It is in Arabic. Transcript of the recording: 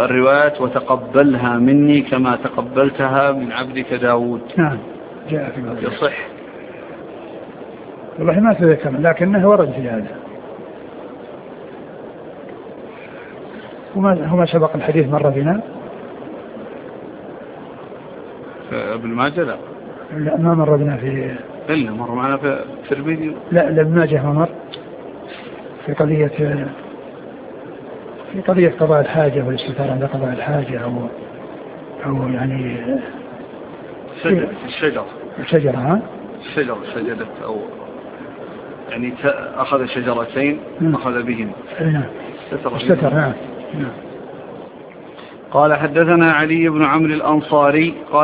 الروايات وتقبلها مني كما تقبلتها من عبدك داود. نعم جاء في هذا. يصح؟ والله ما تذكر لكنه ورد في هذا. وما سبق الحديث مرة بنا ابن ماجه؟ لا ما مر بنا في إلا مر معنا في الترمذي. لا ابن ماجه ما مر في قضية قضاء الحاجة والاستثار عند قضاء الحاجة أو يعني الشجرة شجرة أو يعني أخذ شجرتين أخذ بهم. استتر. نعم. قال حدثنا علي بن عمرو الأنصاري قال